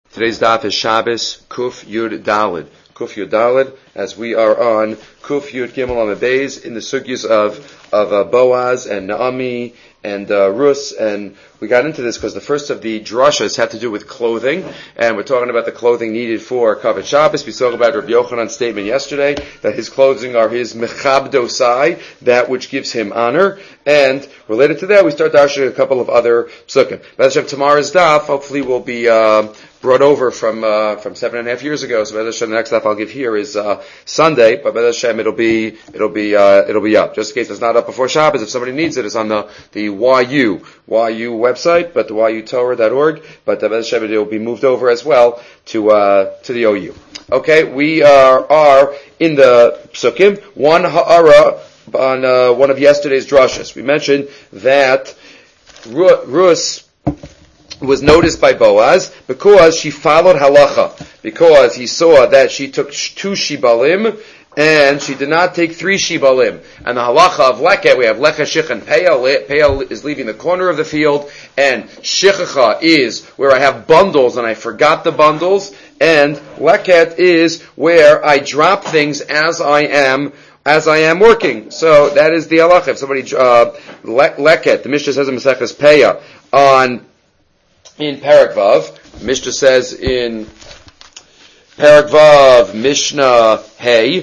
Today's daf is Shabbos Kuf Yud Daled. Kuf Yud Daled, as we are on Kuf Yud Gimel Amud Beis in the sugyas of Boaz and Naomi and Rus, and we got into this because the first of the drashas had to do with clothing, and we're talking about the clothing needed for Kavod Shabbos. We spoke about Rabbi Yochanan's statement yesterday that his clothing are his mechabdosai, that which gives him honor, and related to that, we start dashing a couple of other psukim. B'ez Hashem, tomorrow's daf hopefully will be brought over from 7.5 years ago. So B'ez Hashem, the next daf I'll give here is Sunday, but B'ez Hashem it'll be up. Just in case it's not up before Shabbos, if somebody needs it, it's on the YU website, but the yutorah.org. But B'ez Hashem it will be moved over as well to the OU. Okay, we are in the psukim. One ha'ara on one of yesterday's drashas. We mentioned that Rus was noticed by Boaz because she followed halacha, because he saw that she took 2 shibalim and she did not take 3 shibalim. And the halacha of leket, we have lecha, shich, and peah. Peah is leaving the corner of the field, and shichacha is where I have bundles and I forgot the bundles, and leket is where I drop things as I am working. So that is the halacha. If somebody leket, the Mishnah says in Maseches Peah in Parak Vav, Mishnah says in Parak Vav, Mishnah Hey,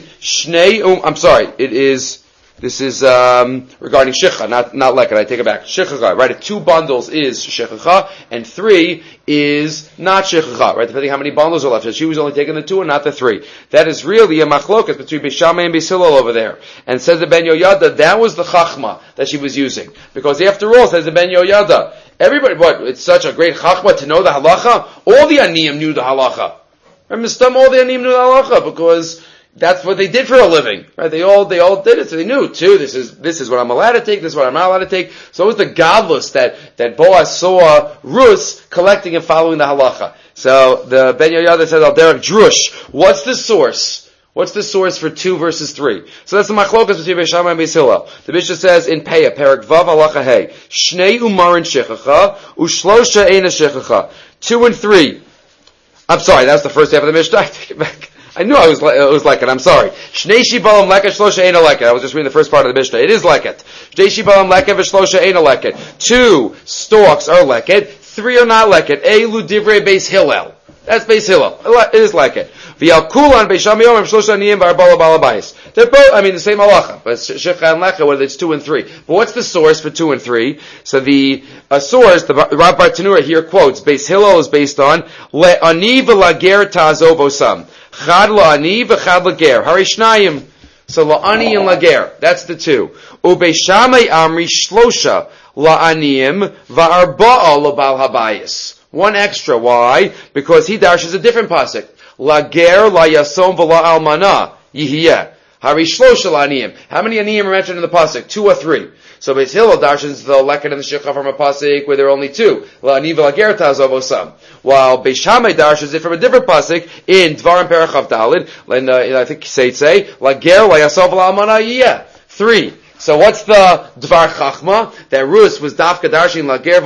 this is regarding Shicha, not Leket, I take it back. Shichacha, right? If 2 bundles is Shichacha, and 3 is not Shichacha, right? Depending how many bundles are left. So she was only taking the 2 and not the 3. That is really a machlokas between Beis Shammai and Beis Hillel over there. And says the Ben Yoyada, that was the chachma that she was using. Because after all, says the Ben Yoyada, everybody, it's such a great chachma to know the halacha? All the aniyim knew the halacha. Remember, all the aniyim knew the halacha, because that's what they did for a living, right? They all did it, so they knew too. This is what I'm allowed to take. This is what I'm not allowed to take. So it was the godless that Boaz saw Rus collecting and following the halacha. So the Ben Yoyada says, "Al derek drush." What's the source? What's the source for 2 versus 3? So that's the machlokas between Beis Shammai and Beis Hillel. The Mishnah says in Peah, Perak Vav halacha Hey, Shnei umarin shechacha ushlosha eina shechacha. 2 and 3. I'm sorry, that's the first half of the Mishnah. I take it back. I knew it was leket. I'm sorry. Shnei shibalim leket, shlosha eina leket. I was just reading the first part of the Mishnah. It is leket. Shnei shibalim leket, v'shlosha eina leket. 2 stalks are leket. 3 are not leket. Elu divrei Beis Hillel. That's Beis Hillel. It is leket. V'yal kulan Beis Shammai yomim shlosha aniyim v'arbala balabayis. They're both, the same halacha. But shecha and leket, whether it's 2 and 3. But what's the source for 2 and 3? So the source, the Rav Bartanura here quotes, Beis Hillel is based on le'ani v'lager ta'azov osam. Chad la'ani v'chad lager. Hari shnayim. So la'ani and lager. That's the 2. Ubeis Shammai amri shlosha la'aniyim va'arba'a l'bal habayis. 1 extra. Why? Because he dashes a different pasuk. Lager la yasom v'la almana yihiyeh. Hari shlosha la'aniyim. How many aniyim are mentioned in the pasuk? 2 or 3. So Beis Hillel dashes the leket and the shicha from a pasuk where there are only 2. La'ani v'lager ta'azov osam. While Beis Shammai dashes it from a different pasuk in Dvarim Perach Chav Daled, and I think say lager la yasom v'la almana yihiyeh. 3. So what's the Dvar Chachma? That Rus was dafka dashing lager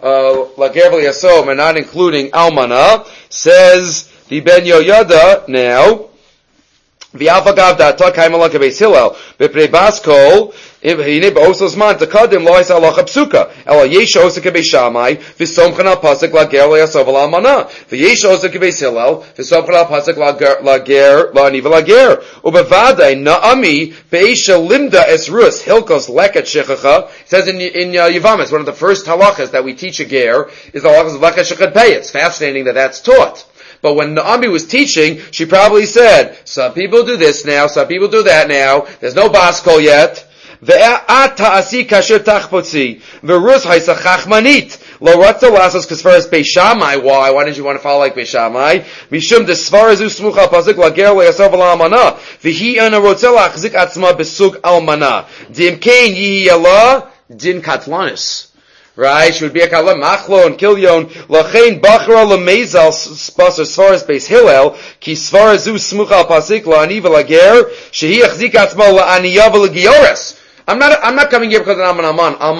v'yasom and not including almana. Says the Ben Yoyada now, v'alfagav da'ata kaimalak Beis Hillel b'prei baskol hine ba'osos man takadim lo ha'isa halacha psuka ela yesh osa kebeis Shammai v'somchan al pasuk lager le'yasov al'almana v'yesh osa kebeis Hillel v'somchan al pasuk lager la'ani v'lager ubevadai na'ami be'isha limda es Rus hilkos leket shechacha. It says in Yevamos, one of the first halachas that we teach a ger is the halachas of leket shechet pei. It's fascinating that that's taught. But when Naomi was teaching, she probably said, some people do this now, some people do that now, there's no baskol yet. Ve'at ta'asi kasher tachpotzi. Ve'rus haisa chachmanit. Lo ratza lasos kasfaras Beis Shammai. Why didn't you want to follow like Beis Shammai? Mishum desfarazu smucha pasuk lager le'yasav al'almana. V'hi ana rotza lachzik atzma besug almana. Dim kain yihi yala din katlanis. Right? She would be a kala machlo and kilyon lachein bachra lemezal spasar svaras Beis Hillel ki svarazu smucha al pasik la'ani v'lager shehi achzik atzma la'aniya v'lagioris. I'm not coming here because I'm an almana.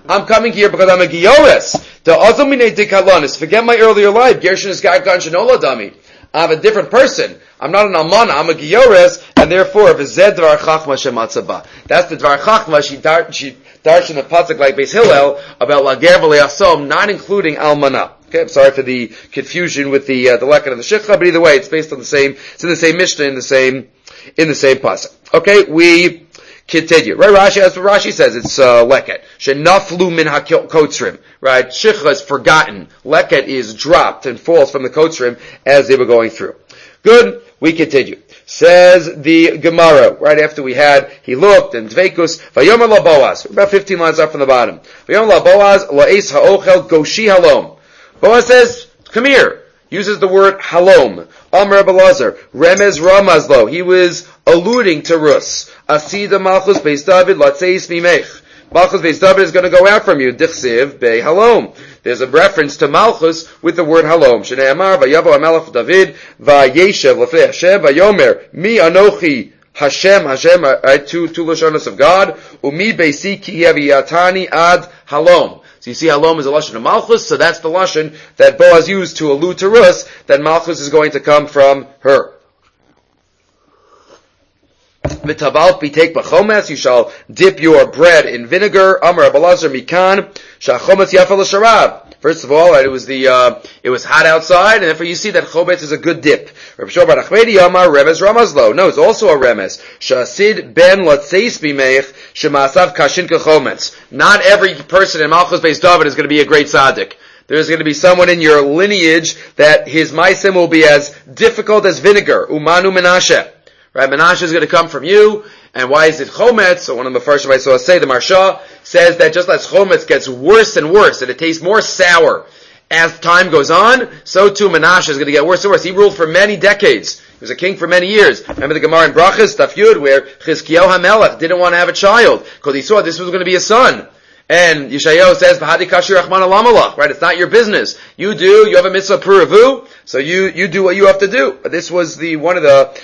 I'm coming here because I'm a Giores. The Azamine Dikalonis. Forget my earlier life. Gershon is Garkan Shanola Dami. I'm a different person. I'm not an Almana, I'm a Giores, and therefore, V'zed Dvar Chachma Shematzaba. That's the Dvar Chachma, she darsh in the Pasuk like Beis Hillel, about Lager V'le'asom, not including Almana. Okay, I'm sorry for the confusion with the Lekkan and the Shikha, but either way, it's based on it's in the same Mishnah, in the same Pasuk. Okay, we continue. Right, Rashi, that's what Rashi says, it's Leket. Shenaflu min ha-kotzrim. Right, Shikha is forgotten. Leket is dropped and falls from the kotzrim as they were going through. Good, we continue. Says the Gemara, right after he looked, and Dveikus, Vayomer la Boaz, about 15 lines up from the bottom. Vayomer la Boaz, la'es ha'ochel goshi halom. Boaz says, come here. Uses the word halom. Amr Belazar, remez ramazlo. He was alluding to Rus. Asida malchus beis David, latzeis mimech. Malchus beis David is going to go out from you. Dichsiv be halom. There's a reference to Malchus with the word halom. Shnei amar vayavo hamelech David vayeshev lefnei Hashem vayomer mi anochi Hashem two lashonos of God umi beisi ki yaviyatani ad halom. So you see halom is a lashon of Malchus, so that's the lashon that Boaz used to allude to Rus, that Malchus is going to come from her. V'tabalt b'teik b'chometz, you shall dip your bread in vinegar. Amar Abelazar mikan, sha'chometz yafel l'sharab. First of all, right, it was hot outside, and therefore you see that chometz is a good dip. Reb Shimon bar Nachmedi Amar remez ramazlo. No, it's also a remez. Sha'asid ben latzeis b'meich, shema'asav kashin k'chometz. Not every person in Malchus beis David is going to be a great tzaddik. There's going to be someone in your lineage that his maisim will be as difficult as vinegar. Umanu Menashe. Right, Menashe is going to come from you, and why is it chometz? So one of the first I saw say, the Marsha says that just as chometz gets worse and worse, and it tastes more sour as time goes on, so too Menashe is going to get worse and worse. He ruled for many decades. He was a king for many years. Remember the Gemara in Brachas, Daf Yud, where Chizkiyahu HaMelech didn't want to have a child, because he saw this was going to be a son. And Yeshayahu says, "V'hadi kashi rachman alamalach." Right? It's not your business. You have a mitzvah puravu, so you do what you have to do. But this was one of the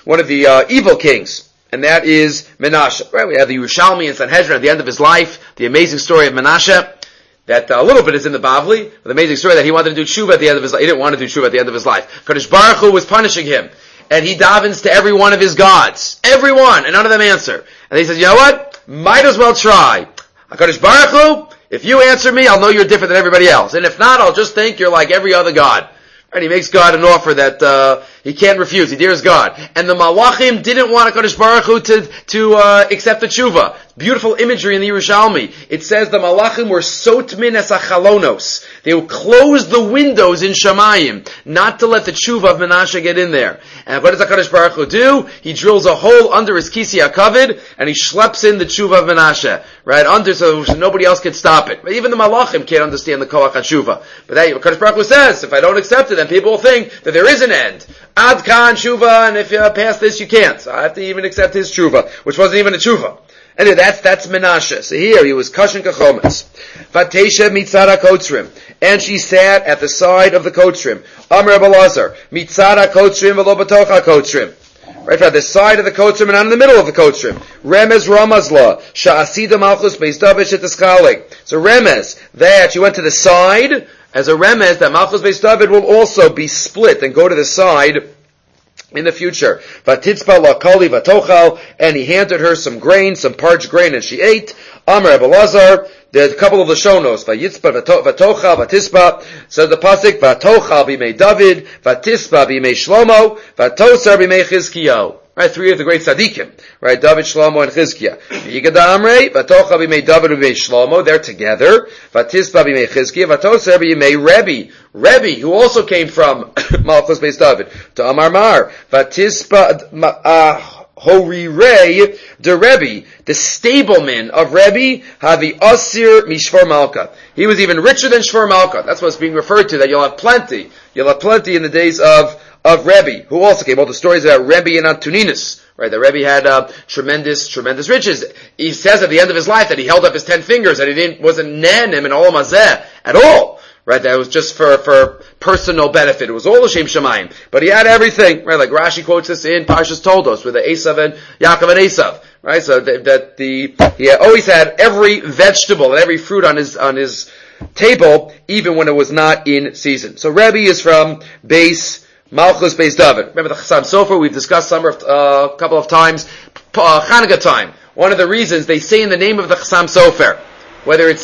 evil kings, and that is Menashe. Right? We have the Yerushalmi and Sanhedrin at the end of his life, the amazing story of Menashe, that a little bit is in the Bavli, but the amazing story that he wanted to do tshuva at the end of his life. He didn't want to do tshuva at the end of his life. Kadosh Baruch Hu was punishing him, and he davens to every one of his gods. Every one, and none of them answer. And he says, you know what? Might as well try. HaKadosh Baruch Hu, if you answer me, I'll know you're different than everybody else. And if not, I'll just think you're like every other god. And he makes God an offer that he can't refuse. He dares God. And the Malachim didn't want HaKadosh Baruch Hu to accept the tshuva. Beautiful imagery in the Yerushalmi. It says the Malachim were sotmin es achalonos. They would close the windows in Shamayim, not to let the tshuva of Menashe get in there. And what does HaKadosh Baruch Hu do? He drills a hole under his kisi HaKavod, and he schleps in the tshuva of Menashe. Right under, so nobody else can stop it. But even the Malachim can't understand the koach HaTshuva. But that, HaKadosh Baruch Hu says, if I don't accept it, then people will think that there is an end. Ad kan tshuva, and if you pass this, you can't. So I have to even accept his tshuva, which wasn't even a tshuva. Anyway, that's Menashe. So here he was kashin kachometz. Vatesha mitzara kotzrim, and she sat at the side of the kotzrim. Amar Belazar mitzara kotzrim v'lo batocha kotzrim. Right from the side of the kotzrim and not in the middle of the kotzrim. Remez ramazla sha'asida malchus beis David sheteschalik. So remez that you went to the side as a remez that malchus beis David will also be split and go to the side in the future. Vatitzpa lakali vatochal, and he handed her some grain, some parched grain, and she ate. Amar Abelazar, there's a couple of Lashonos. Vayitzpa vatochal vatispa. So the pasuk vatochal b'mei David, vatispa b'mei Shlomo, vatosar b'mei Chizkiyahu. Right, three of the great tzaddikim. Right, David, Shlomo, and Chizkiah. Yigada Amrei, vatochal b'mei David b'mei Shlomo. They're together. Vatispa b'mei Chizkiah, vatosar b'mei Rebbe, who also came from Malchus beis David. To Amar Mar, vatispa Horirei de Rebbe, the stableman of Rebbe, Havi Asir Mishvar Malka. He was even richer than Shvar Malka. That's what's being referred to, that you'll have plenty. You'll have plenty in the days of Rebbe, who also came. All the stories about Rebbe and Antoninus. Right, the Rebbe had tremendous riches. He says at the end of his life that he held up his 10 fingers, that he wasn't nenem and olam hazeh at all. right? That was just for personal benefit. It was all L'Shem Shamayim. But he had everything, right? Like Rashi quotes this in Parshas Toldos with the Esav and Yaakov and Esav, right? So he always had every vegetable and every fruit on his table, even when it was not in season. So Rebbe is from Malchus Beis David. Remember the Chassam Sofer we've discussed a couple of times. Chanukah time. One of the reasons they say in the name of the Chassam Sofer, whether it's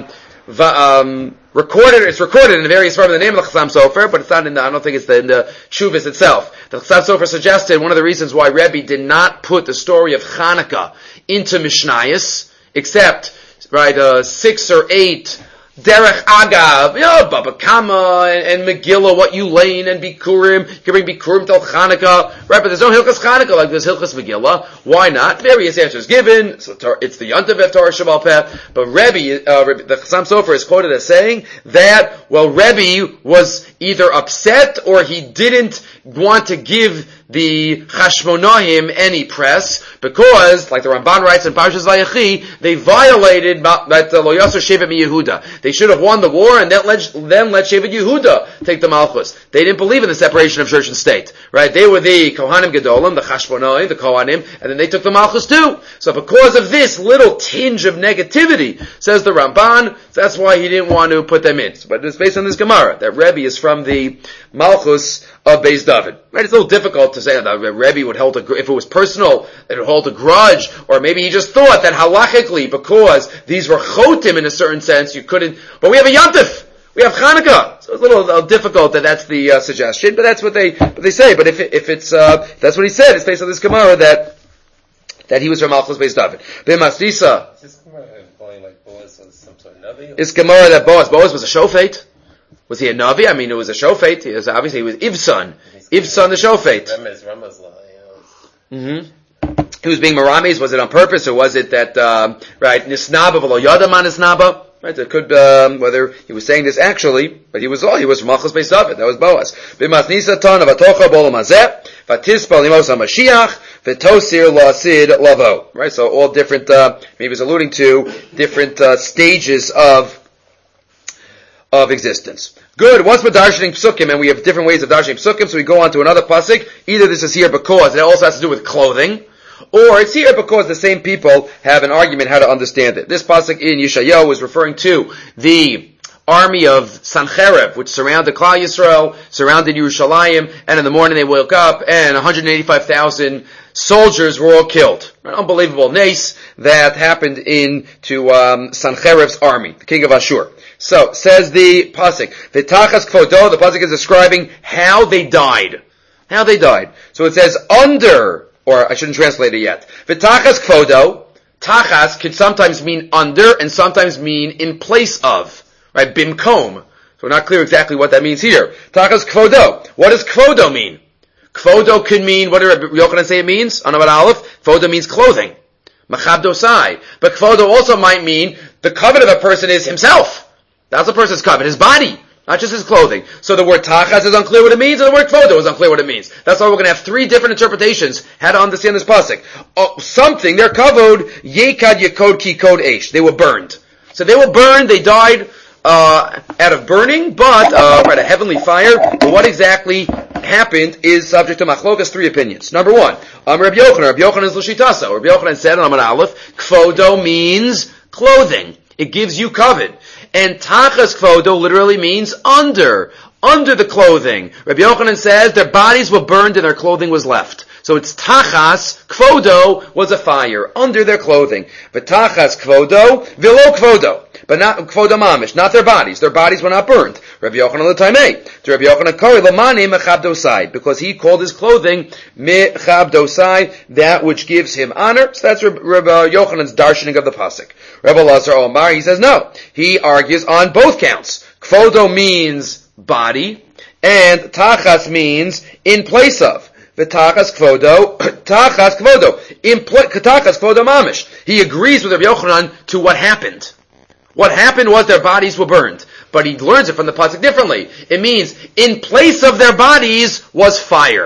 recorded in various forms in the name of the Chassam Sofer, but it's not I don't think it's in the Shuvas itself. The Chassam Sofer suggested one of the reasons why Rebbe did not put the story of Chanukah into Mishnayos, except, 6 or 8 Derech Agav, Baba Kama and Megillah, what you lein and Bikurim. You can bring Bikurim till Chanukah. Right, but there's no Hilchas Chanukah like there's Hilchas Megillah. Why not? Various answers given. So it's the Yontav of Torah Shabbat Peh. But Rebbe, the Chassam Sofer is quoted as saying that, Rebbe was either upset or he didn't want to give the Chashmonaim any press because, like the Ramban writes in Parshas Vayechi, they violated that Lo Yasser Shevet MiYehuda. They should have won the war and then let Shevet Yehuda take the Malchus. They didn't believe in the separation of church and state, right? They were the Kohanim Gedolim, the Chashmonaim, the Kohanim, and then they took the Malchus too. So because of this little tinge of negativity, says the Ramban, that's why he didn't want to put them in. But it's based on this Gemara, that Rebbe is from the Malchus of Beis David. Right? It's a little difficult to say that Rebbe would hold if it was personal, that it would hold a grudge, or maybe he just thought that halachically, because these were chotim in a certain sense, you couldn't, but we have a Yontif, we have Chanukah. So it's a little difficult that's the suggestion, but that's what they say. But if it's that's what he said, it's based on this Gemara that he was from Malchus Beis David. B'Masdisa. Is this Gemara implying like Boaz was some sort of Navi? It's Gemara that Boaz was a shofet. Was he a Navi? I mean, it was a shofet. He was Ivson the shofet. He was being Maramis. Was it on purpose, or was it that, Nisnaba v'lo yadaman Nisnaba? Right, it could, whether he was saying this actually, but he was from Malchus Beis David. That was Boaz. B'masnisa ton of atocha bol mazeh, v'tispal limos ha-Mashiach, v'tosir la'asid lavo. Right, so all different, maybe he was alluding to different, stages of existence. Good. Once we're darshaning psukim, and we have different ways of darshaning psukim, so we go on to another pasuk. Either this is here because it also has to do with clothing, or it's here because the same people have an argument how to understand it. This pasuk in Yeshayahu is referring to the army of Sancherib, which surrounded Klal Yisrael, surrounded Yerushalayim, and in the morning they woke up, and 185,000 soldiers were all killed. An unbelievable nace that happened to Sancherib's army, the king of Ashur. So, says the pasuk, V'tachas kvodo, the pasuk is describing how they died. How they died. So it says under, or I shouldn't translate it yet. V'tachas kvodo, tachas could sometimes mean under and sometimes mean in place of. Right? Bimkom. So we're not clear exactly what that means here. Tachas kvodo. What does kvodo mean? Kvodo could mean, what did Yochanan say it means? On Amud Aleph, kvodo means clothing. Machabdosai. But kvodo also might mean the covet of a person is himself. That's a person's covet, his body, not just his clothing. So the word tachas is unclear what it means, and the word kvodo is unclear what it means. That's why we're going to have 3 different interpretations how to understand this pasuk. Something, they're kavod, yekad yekod ki kod eish. They were burned. So they were burned, they died out of burning, but a heavenly fire. But what exactly happened is subject to machlokas 3 opinions. Number 1, Rabbi Yochanan is l'shitasa. Rabbi Yochanan said on Amud Aleph, kvodo means clothing. It gives you covet. And tachas kvodo literally means under the clothing. Rabbi Yochanan says their bodies were burned and their clothing was left. So it's tachas, kvodo was a fire, under their clothing. But tachas kvodo, vilo kvodo. But not kvodo mamish, not their bodies. Their bodies were not burned. Rabbi Yochanan l'taimei. To Rabbi Yochanan kori l'mani mechabdosai. Because he called his clothing mechabdosai, that which gives him honor. So that's Rabbi Yochanan's darshaning of the pasuk. Rabbi Lazar Omar, he says no. He argues on both counts. Kvodo means body, and tachas means in place of. V'tachas kvodo, tachas kvodo, tachas kvodo mamish. He agrees with Rabbi Yochanan to what happened. What happened was their bodies were burned. But he learns it from the pasuk differently. It means in place of their bodies was fire.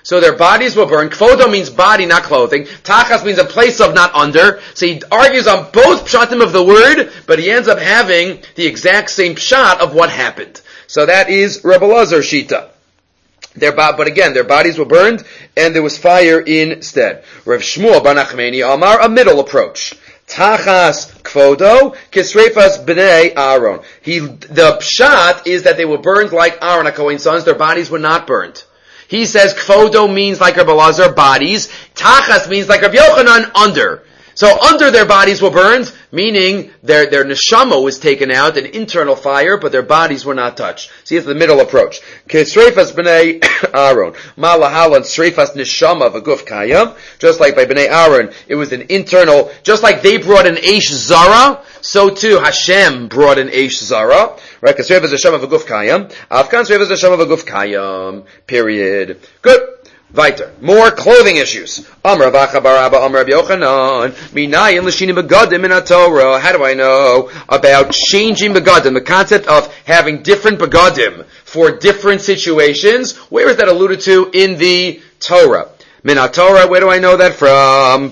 So their bodies will burn. Kvodo means body, not clothing. Tachas means a place of, not under. So he argues on both pshatim of the word, but he ends up having the exact same pshat of what happened. So that is Rebbe Lazar Shita. But again, their bodies were burned, and there was fire instead. Rav Shmuel bar Nachmani Amar, a middle approach. Tachas kvodo kisreifas b'nei Aaron. The pshat is that they were burned like Aaron HaKohen's sons. Their bodies were not burned. He says kvodo means like Rabbi Lazar, bodies. Tachas means like Rabbi Yochanan, under. So under their bodies were burned, meaning their neshama was taken out, an internal fire, but their bodies were not touched. See, it's the middle approach. Kesreifas b'nei Aaron. Malahalan sreifas neshama v'guf kayam. Just like by b'nei Aaron, it was an internal, just like they brought an eish zara, so too Hashem brought an eish zara. Right? Kesreifas neshama v'guf kayam. Afkan sreifas neshama v'guf kayam. Period. Good. Weiter. More clothing issues. Amar Avacha bar Abba Amar Rabbi Yochanan. Minayin l'shini begadim in Torah. How do I know about changing begadim? The concept of having different begadim for different situations. Where is that alluded to in the Torah? Min Torah. Where do I know that from?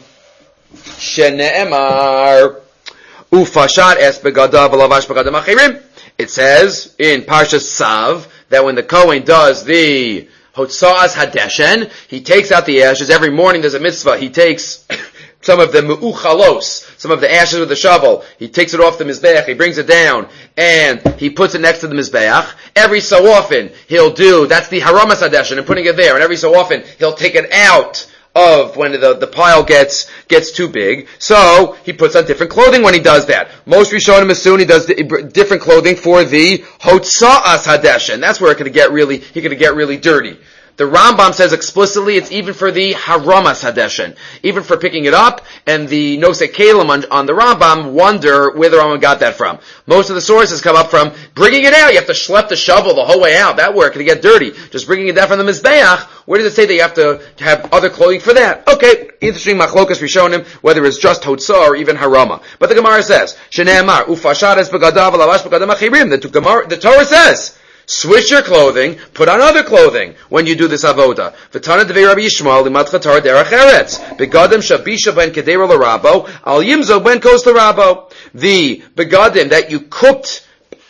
Shene'emar ufashat es begadav v'lavash begadim achirim. It says in Parshas Tzav that when the Kohen does the Hotza'as Hadeshen, he takes out the ashes. Every morning there's a mitzvah. He takes some of the mu'uchalos, some of the ashes with the shovel. He takes it off the Mizbeach, he brings it down, and he puts it next to the Mizbeach. Every so often he'll do, that's the Haramas Hadeshen, and putting it there, and every so often he'll take it out of when the pile gets too big. So he puts on different clothing when he does that. Most Rishonim assume he does different clothing for the Hotza'as Hadeshen. That's where he could get really dirty. The Rambam says explicitly it's even for the Haramas Hadeshen, even for picking it up, and the Nosei Kalim on the Rambam wonder where the Rambam got that from. Most of the sources come up from bringing it out. You have to schlep the shovel the whole way out. That work can get dirty. Just bringing it down from the Mizbeach, where does it say that you have to have other clothing for that? Okay, interesting machlokas Rishonim, whether it's just Hotzah or even Harama. But the Gemara says, Shene'emar, Ufashat es begadav v'lavash begadam achirim. The Torah says, switch your clothing, put on other clothing when you do this avoda. V'tana devei Rabbi Yishmael limat chatar derech eretz. Begadim shabisha ben kedera l'rabo, al yimzo ben kos l'rabo. The begadim that you cooked,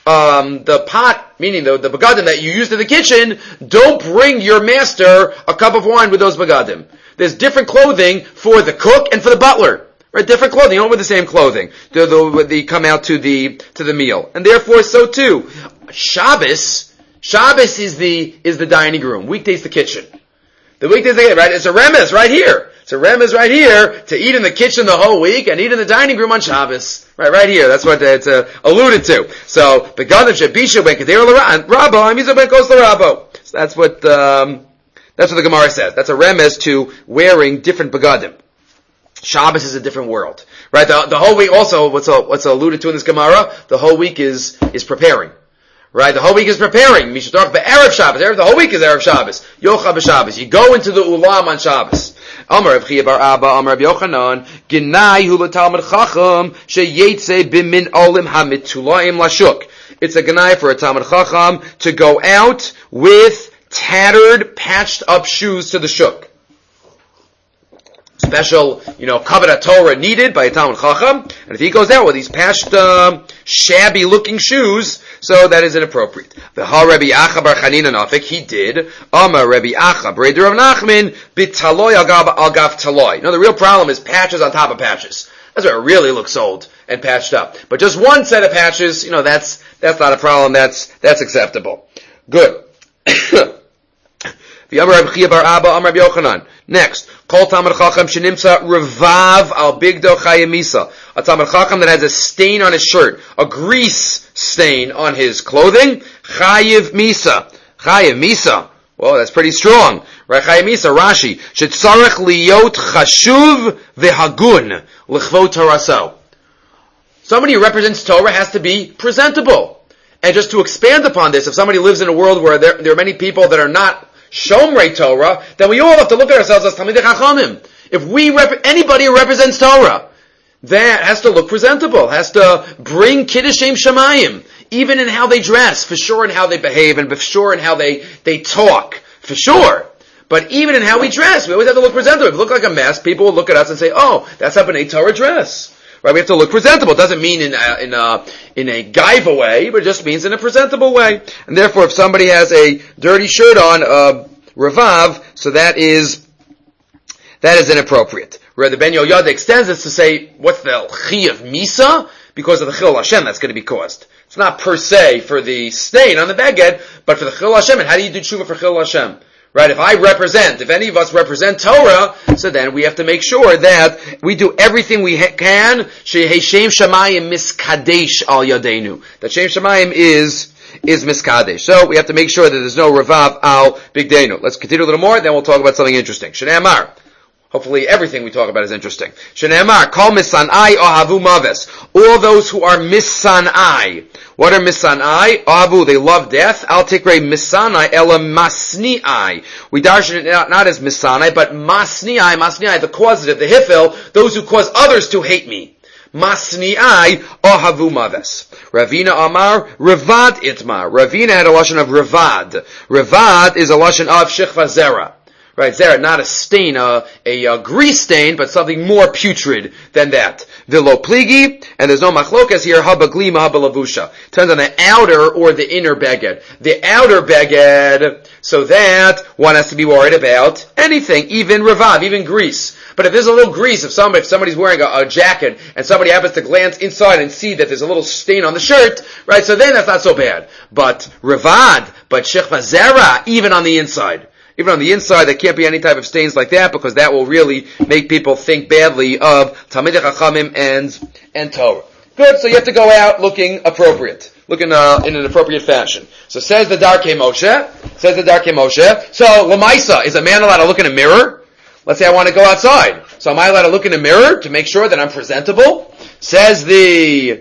the pot, meaning the begadim that you used in the kitchen, don't bring your master a cup of wine with those begadim. There's different clothing for the cook and for the butler. Right, different clothing. You don't wear the same clothing. They come out to the meal, and therefore so too. Shabbos is the dining room. Weekdays the kitchen. The weekdays right. It's a remez right here. It's a remez right here to eat in the kitchen the whole week and eat in the dining room on Shabbos. Right here. That's what it's alluded to. So begadim shabisha ben kedera l'rabo, amizo ben kos l'rabo. That's what the Gemara says. That's a remez to wearing different begadim. Shabbos is a different world, right? The whole week also, what's alluded to in this Gemara, the whole week is preparing, right? The whole week is preparing. Mishatorach be'erev Shabbos. The whole week is erev Shabbos. Yocha b'Shabbos. You go into the ulam on Shabbos. Amar Rav Chiya bar Abba, Amar Rav Yochanan, Ginai hu l'talmid chacham sheyetze b'min olim hamitulaim lashuk. It's a ginai for a talmid chacham to go out with tattered, patched up shoes to the shuk. Special, Kavod Torah needed by a Talmud Chacham, and if he goes out with these patched, shabby-looking shoes, so that is inappropriate. V'ha Rabbi Acha bar Chanina Nafik, he did. Amar Rabbi Acha, Breder of Nachman, bitaloi al gav taloi. The real problem is patches on top of patches. That's where it really looks old and patched up. But just one set of patches, that's not a problem. That's acceptable. Good. V'amar Rabbi Chiya bar Abba, Amar Rabbi Yochanan. Next, Kol Talmid Chacham shenimsa revav al bigdo chayev misa. A Talmid Chacham that has a stain on his shirt, a grease stain on his clothing, chayev misa. Chayev misa. Well, that's pretty strong. Right, chayev misa, Rashi. Shetzarech liyot chashuv v'hagun l'chvot taraso. Somebody who represents Torah has to be presentable. And just to expand upon this, if somebody lives in a world where there are many people that are not Shomrei Torah, then we all have to look at ourselves as Talmidei Chachamim. If anybody who represents Torah, that has to look presentable, has to bring Kiddush Shem Shamayim, even in how they dress, for sure in how they behave, and for sure in how they talk, for sure. But even in how we dress, we always have to look presentable. If we look like a mess, people will look at us and say, "Oh, that's a B'nai Torah dress." Right? We have to look presentable. It doesn't mean in a gaiva way, but it just means in a presentable way. And therefore, if somebody has a dirty shirt on, Ravav, so that is inappropriate. Where the Ben Yoyada extends this to say, what's the chi of Misa? Because of the Chil Hashem that's going to be caused. It's not per se for the stain on the beged, but for the Chil Hashem. And how do you do tshuva for Chil Hashem? Right? If any of us represent Torah, so then we have to make sure that we do everything we can. Shem Shamayim miskadesh al yadeinu. That Shem Shamayim is miskadesh. So we have to make sure that there's no Ravav al bigdeinu. Let's continue a little more, then we'll talk about something interesting. Shnei Amar. Hopefully everything we talk about is interesting. Shnei Amar, kol misanai ohavu maves. All those who are misanai. What are misanai? Ohavu, they love death. Al tikre misanai ela masniai. We darshan it not as misanai, but masniai, the causative, the hifil, those who cause others to hate me. Masniai ohavu maves. Ravina Amar, Ravad itmar. Ravina had a lashon of Ravad. Ravad is a lashon of Shechva Zera. Right, zera, not a stain, a grease stain, but something more putrid than that. Vilo pligi, and there's no machlokas here, haba glima, haba lavusha. Turns on the outer or the inner beged. The outer beged, so that one has to be worried about anything, even revav, even grease. But if there's a little grease, if somebody's wearing a jacket, and somebody happens to glance inside and see that there's a little stain on the shirt, right, so then that's not so bad. But revad, but shechva zera, even on the inside. Even on the inside, there can't be any type of stains like that, because that will really make people think badly of Talmidei Chachamim and Torah. Good, so you have to go out looking appropriate. Looking in an appropriate fashion. So says the Darkei Moshe. So, Lamaisa, is a man allowed to look in a mirror? Let's say I want to go outside. So am I allowed to look in a mirror to make sure that I'm presentable? Says the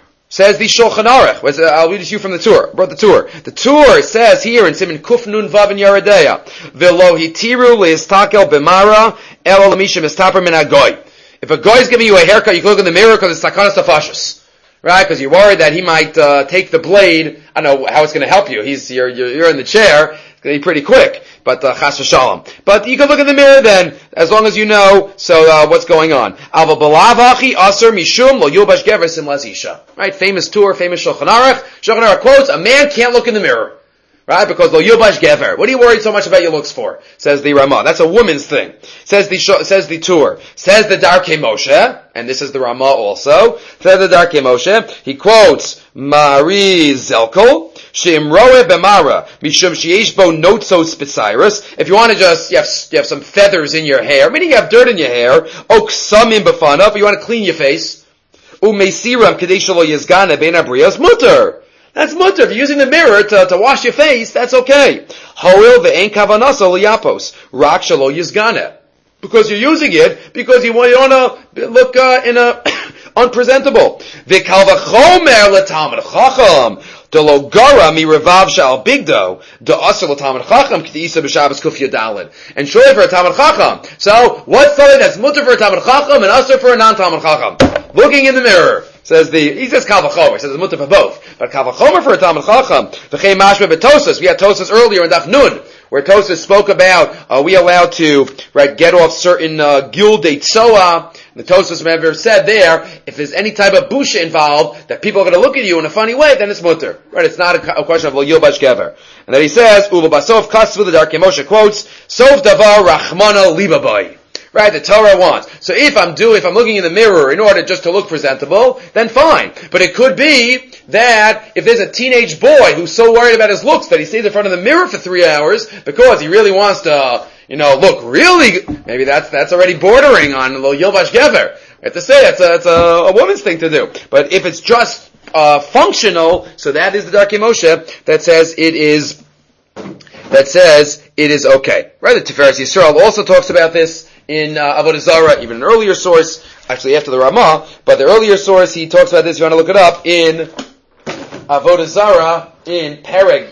Shulchan Aruch. I'll read it to you from the tour. Brought the tour. The tour says here in Siman Kuf Nun Vav in Yeredeya, V'lo hitiru leistakel b'mara elo l'misha mistaper min hagoy. If a goy is giving you a haircut, you can look in the mirror because it's sakanas tafashus. Right? Because you're worried that he might take the blade. I don't know how it's going to help you. You're in the chair. It's going to be pretty quick. But chas v'shalom. But you can look in the mirror then, as long as you know. So what's going on? Alva balavachi aser mishum lo yulbash gever simlas isha. Right? Famous tour, famous Shulchan Aruch. Shulchan Aruch quotes: a man can't look in the mirror. Right? Because lo yulbash gever. What are you worried so much about your looks for? Says the Ramah. That's a woman's thing. Says the tour. Says the Darkei Moshe, and this is the Ramah also. Says the Darkei Moshe. He quotes Mari Zelkel. Sheimroe b'mara mishum sheyesh bo notzos b'tzirus. If you want to just you have some feathers in your hair, meaning you have dirt in your hair. Oksamim b'fanav. You want to clean your face. Umeisiram kadei shelo yizgana bein abriyos mutter. That's mutter. If you're using the mirror to wash your face, that's okay. Hoil ve'en kavanasa liyapos. Rak shelo yizgana. Because you're using it, because you want to look unpresentable. V'kal v'chomer l'talmid chacham. The logara mi revav shal bigdo the asr l'talmid chacham k'tiisa b'shabbos kuf yadalid, and surely for a talmid chacham. So what's something that's mutter for a talmid chacham and asr for a non-talmid chacham? Looking in the mirror. He says kal v'chomer. Says it's mutter for both, but kal v'chomer for a talmid chacham. V'chei mashma b'tosas. We had Tosas earlier in Daf Nun, where Tosas spoke about are we allowed to get off certain gildei tzoah. The Tosas member said there, if there's any type of busha involved, that people are going to look at you in a funny way, then it's mutter. Right? It's not a question of lo yilbash gever. And then he says, Uva basov kasvu, the Darkei Moshe quotes, Sov davar rachmana libabai. Right? The Torah wants. So if I'm looking in the mirror in order just to look presentable, then fine. But it could be that if there's a teenage boy who's so worried about his looks that he stays in front of the mirror for 3 hours because he really wants to, look really, maybe that's already bordering on lo yilbash gever. I have to say that's a woman's thing to do. But if it's just functional, so that is the Darkei Moshe that says it is okay. Right? The Tiferes Yisrael also talks about this in Avodah Zarah, even an earlier source, actually after the Ramah, but the earlier source he talks about this. If you want to look it up in Avodah Zarah in Perek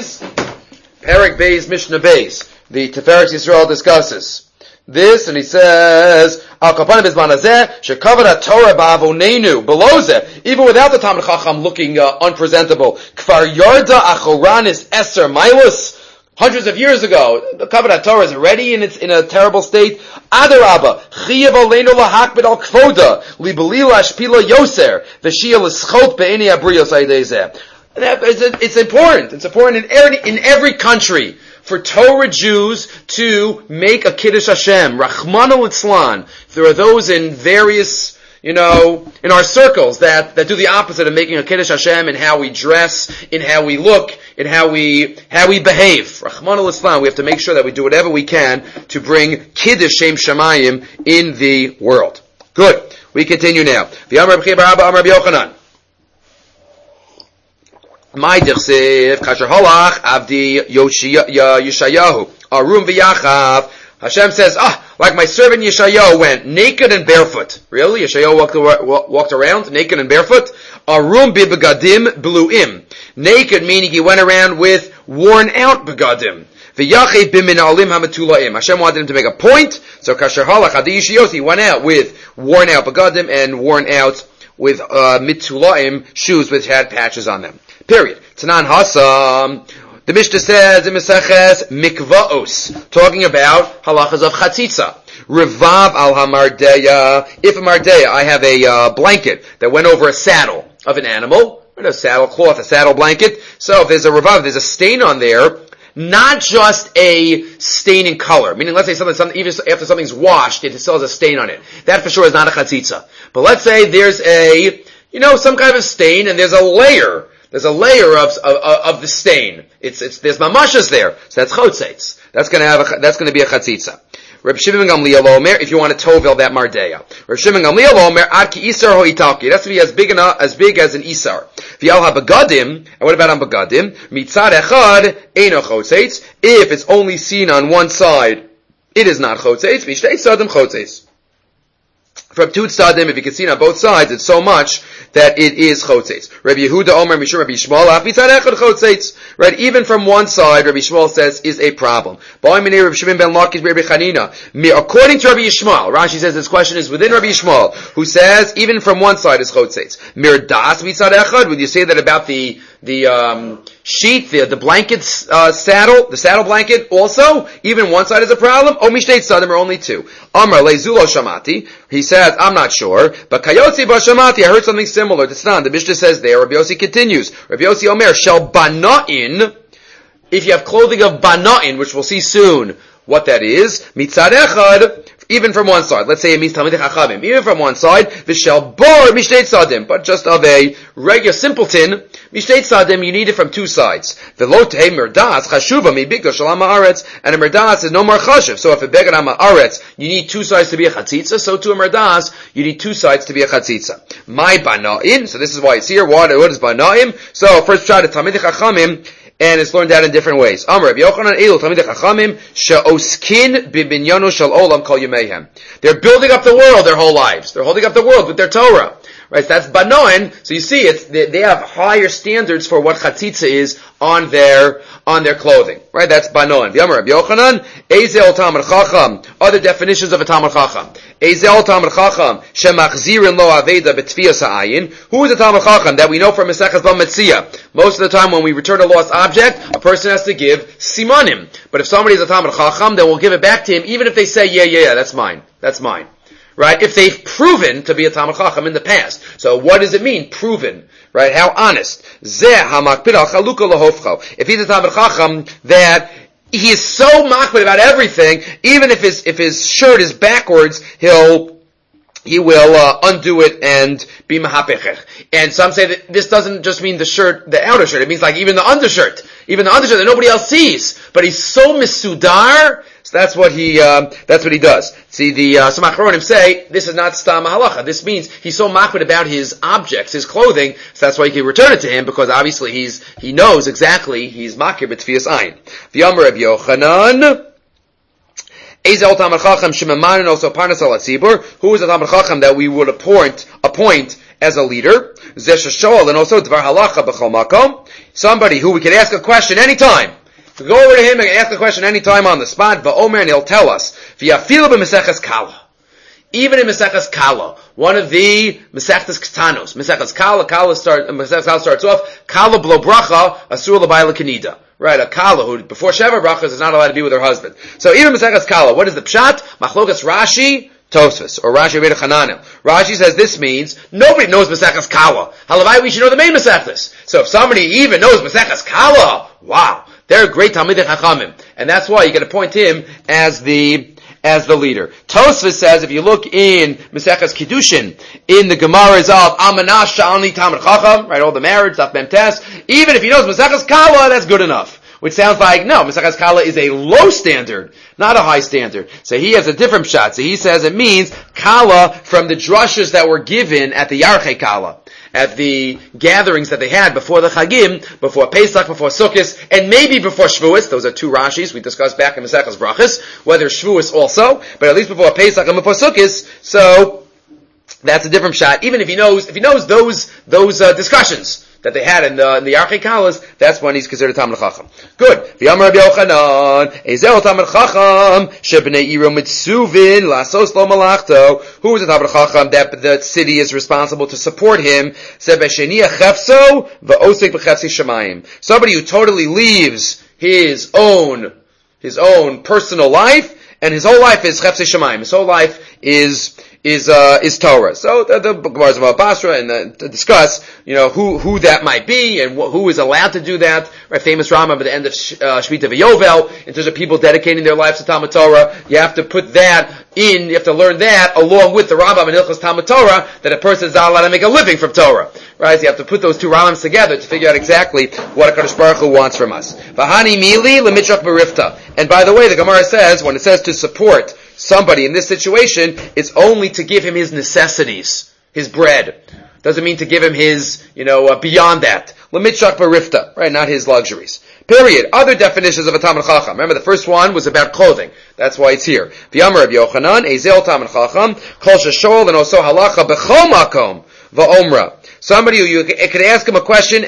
Beis Mishnah Beis. The Tiferes Yisrael discusses this, and he says, Al kapanim bizman hazeh shekavod Torah ba'avonenu below zeh, even without the Talmid Chacham looking unpresentable. Kfar yarda achoranis eser mailus hundreds of years ago. The Kabbalah Torah is already in a terrible state. Adarabba, Chiyav Aleinu lahakbid al kvoda, libelila shpila yoser, v'shia l'schot be'eni abriyos aydezeh. It's important. It's important in every country for Torah Jews to make a Kiddush Hashem. Rachmana litzlan. There are those in various, in our circles that do the opposite of making a Kiddush Hashem in how we dress, in how we look, in how we behave. Rachmana litzlan. We have to make sure that we do whatever we can to bring Kiddush Shem Shamayim in the world. Good. We continue now. V'amar Rabbi Chiya bar Abba amar Rabbi Yochanan. My dichsev kasher halach avdi Yeshayahu arum v'yachav. Hashem says, like my servant Yeshayahu went naked and barefoot. Really? Yeshayahu walked around naked and barefoot? Arum bi'begadim bluim. Naked meaning he went around with worn out begadim. V'yachev b'minalim hametulaim. Hashem wanted him to make a point, so kasher halach avdi Yeshayahu, he went out with worn out begadim and worn out with mitulaim, shoes which had patches on them. Period. Tanan Hasam. The Mishnah says in Maseches Mikvaos, talking about halachas of chatzitza. Revav al hamardeya. If a mardeya, I have a blanket that went over a saddle of an animal, a saddle cloth, a saddle blanket. So if there's a revav, there's a stain on there, not just a stain in color. Meaning, let's say something even after something's washed, it still has a stain on it. That for sure is not a chatzitza. But let's say there's some kind of stain and there's a layer. There's a layer of the stain. There's mamashas there. So that's chotzeitz. That's gonna be a chatzitza. Reb Shimon Gamliel Omer, if you want to tovel that mardeya. Reb Shimon Gamliel Omer, ad ki isar ho italki. It has to be as big as an isar. V'yal ha-begadim, and what about on begadim? Mitzad echad, eino chotzeitz. If it's only seen on one side, it is not chotzeitz. Mishtei tzadim chotzeitz. From two tzadim, if you can see it on both sides, it's so much that it is chotzeitz. Rabbi Yehuda Omer Mishum Rabbi Yishmael af mitzad echad chotzeitz. Right, even from one side, Rabbi Yishmael says is a problem. According to Rabbi Yishmael, Rashi says this question is within Rabbi Yishmael, who says even from one side is chotzeitz. Mirdas mitzad echad. Would you say that about the sheet, the blanket saddle, the saddle blanket also? Even one side is a problem? O mishtei tzadim, or only two? Amar lezulo shamati. He says, I'm not sure, but kayotzi ba shamati, I heard something similar. The Mishnah says there, Rabbi Yossi continues. Rabbi Yossi Omer, shel bana'in, if you have clothing of bana'in, which we'll see soon what that is, mitzad echad, even from one side. Let's say it means Talmidei Chachamim. Even from one side, v'shel bor mishtei tzadim, but just of a regular simpleton, mishtei tzadim, you need it from two sides. V'lo tehei merdas chashuva mi bigdol shalam haaretz, and a merdas is no more chashuv. So if a beged ha'aretz, you need two sides to be a chatzitza, so to a merdas, you need two sides to be a chatzitza. My bana'in, so this is why it's here. What is bana'im? So first try to Talmidei Chachamim, and it's learned out in different ways. Amar Rabbi Yochanan Elu Talmidei Chachamim she'oskin bibinyano shel olam kol yamehem. They're building up the world their whole lives. They're holding up the world with their Torah. Right? So that's banoin. So you see, they have higher standards for what chatzitza is on their clothing. Right? That's banoin. The Amar Rabbi Yochanan Ezel Talmid Chacham. Other definitions of a Talmid Chacham. Ezel Talmid Chacham shemachzirin lo aveda betfiyas ha'ayin. Who is a Talmid Chacham that we know from Maseches Bava Metzia? Most of the time when we return a lost object, a person has to give simanim. But if somebody is a Talmid Chacham, then we'll give it back to him, even if they say, yeah, that's mine. Right? If they've proven to be a Talmid Chacham in the past. So what does it mean? Proven. Right? How honest. Zeh hamakpid al chaluka lahofcho. If he's a Talmid Chacham that he is so makpid about everything, even if his shirt is backwards, he will undo it and be mahapechech. And some say that this doesn't just mean the outer shirt. It means like even the undershirt that nobody else sees. But he's so misudar, so that's what he does. See, the Samach Ronim say this is not stam halacha. This means he's so makpid about his objects, his clothing, so that's why you can return it to him, because obviously he knows exactly he's makir b'tfiyas ayin. The Amar Rabbi Yochanan. Who is a Talmid Chacham that we would appoint as a leader? Somebody who we can ask a question anytime. We go over to him and ask a question anytime on the spot, and he'll tell us. Even in Maseches Kala, one of the Masechtas Ktanos, Maseches Kala starts off, Kala blo bracha, asur l'bayla kanida. Right, a kala who before Sheva brachas is not allowed to be with her husband. So even Maseches Kala, what is the pshat? Machlokas Rashi, Tosfos, or Rashi Rebbe Chananel. Rashi says this means nobody knows Maseches Kala. Halavai, we should know the main Maseches. So if somebody even knows Maseches Kala, wow, they're great Talmidei Chachamim, and that's why you got to appoint him as the leader. Tosfos says, if you look in Maseches Kiddushin, in the Gemara's of Amanash Sha'ani Talmid Chacham, right, all the marriage, Daf Mem Tes, even if he knows Maseches Kala, that's good enough. Which sounds like, no, Maseches Kala is a low standard, not a high standard. So he has a different shot. So he says it means Kala from the drushes that were given at the Yarchei Kala, at the gatherings that they had before the Chagim, before Pesach, before Sukkot, and maybe before Shavuos. Those are two Rashis we discussed back in Maseches Brachos, whether Shavuos also, but at least before Pesach and before Sukkot. So that's a different shot. Even if he knows those discussions that they had in the Yarchei Kalas, that's when he's considered Talmid Chacham. Good. V'yamar Rabbi Yochanan, Ezel Talmid Chacham, shebnei iro mitzuvin lasos lo malachto. Who is a Talmid Chacham that the city is responsible to support him? Sebeshenia chefso v'osek b'chefsi shemayim. Somebody who totally leaves his own personal life, and his whole life is chefsi shemayim. His whole life is Torah. So the Gemara's about Basra and to discuss, who that might be and who is allowed to do that. Right, famous Rambam at the end of Shemitah V'Yovel, in terms of people dedicating their lives to Talmud Torah. You have to put that in. You have to learn that along with the Rambam and Hilchos Talmud Torah, that a person is not allowed to make a living from Torah. Right, so you have to put those two Rambams together to figure out exactly what HaKadosh Baruch Hu wants from us. V'hani mili l'mitzrach berifta. And by the way, the Gemara says, when it says to support somebody in this situation, it's only to give him his necessities, his bread. Doesn't mean to give him his, beyond that. L'mitzrach berifta, right? Not his luxuries. Period. Other definitions of a Talmid Chacham. Remember, the first one was about clothing. That's why it's here. V'yamar Rabbi Yochanan, Ezel Talmid Chacham, kol sheshol and oso halacha b'chol makom v'omra. Somebody who you could ask him a question,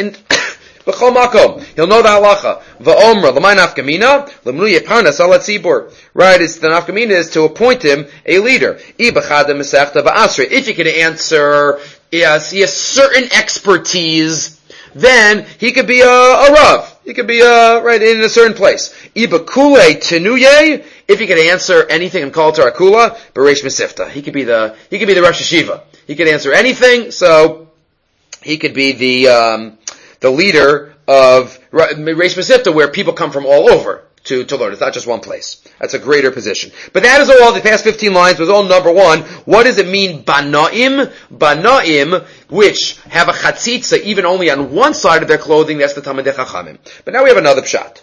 b'chol makom, he'll know the halacha. V'omra, l'may nafkamina, l'mnu yeparnas ala tzibur. Right, it's the nafkamina is to appoint him a leader. Ibachad mesechta v'asri. If you can answer, he has certain expertise, then he could be a Rav. He could be right in a certain place. Ibakule tenuye. If he could answer anything and call Torah Kula, Bereish Mesifta. He could be the Rosh Hashiva. He could answer anything, so he could be the leader of Reish Mesifta, where people come from all over to learn. It's not just one place. That's a greater position. But that is all. The past 15 lines was all number one. What does it mean, Banaim? Banaim, which have a chatzitza even only on one side of their clothing. That's the Talmidei Chachamim. But now we have another pshat.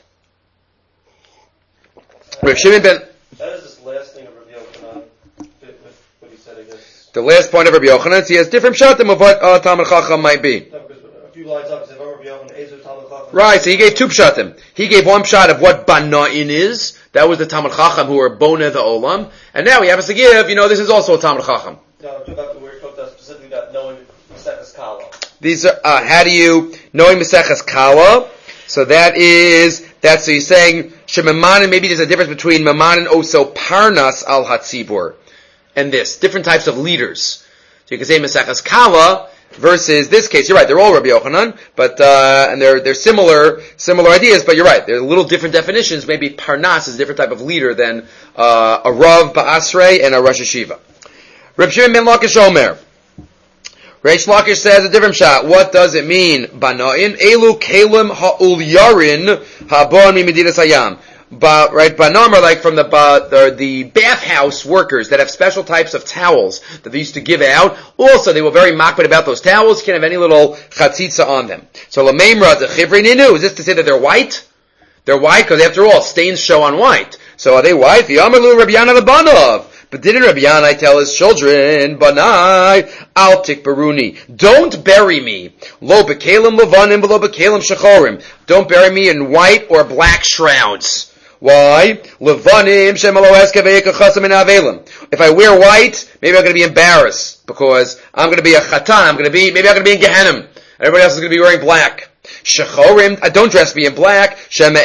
Rav Shimon ben... That is this last thing of Rabbi Yochanan, with what he said, I guess. The last point of Rabbi Yochanan, he has different pshatim of what Talmid Chacham might be. No, because a few lines up, it says, Rabbi Yochanan, Ezer Talmid Chacham. Right, so he gave two pshatim. He gave one pshat of what Bana'in is. That was the Talmid Chacham who were Bona the Olam. And now he happens to give, this is also a Talmid Chacham. No, I'm about where he talked about specifically about knowing Maseches Kala. These are, knowing Maseches Kala. So so he's saying, Shememanin, maybe there's a difference between Memanin also Parnas al Hatzibur and this. Different types of leaders. So you can say Maseches Kala versus this case. You're right, they're all Rabbi Yochanan, but, and they're similar ideas, but you're right, they're little different definitions. Maybe Parnas is a different type of leader than, a Rav Ba'asrei and a Rosh Hashiva. Reb Shimon ben Lakish Omer. Reish Lakish says a different shot. What does it mean? Bana'in elu kelim ha'ulyarin ha'bon mimedinas hayam. Right, banam are like from the bathhouse workers that have special types of towels that they used to give out. Also, they were very makbid about those towels. You can't have any little chatzitza on them. So lameimra the chivri ninu. Is this to say that they're white? They're white because after all, stains show on white. So are they white? The Amalu Rabbi Yana Labanov. But didn't Rabbi Yanai tell his children, Banai, Altik Baruni, don't bury me. Lo bekalim levanim, below bekalim shechorim. Don't bury me in white or black shrouds. Why? Levanim shemalo eskavei kachasam in avelim. If I wear white, maybe I'm going to be embarrassed because I'm going to be a chatan. Maybe I'm going to be in Gehenim. Everybody else is going to be wearing black. Shechorim, don't dress me in black. Don't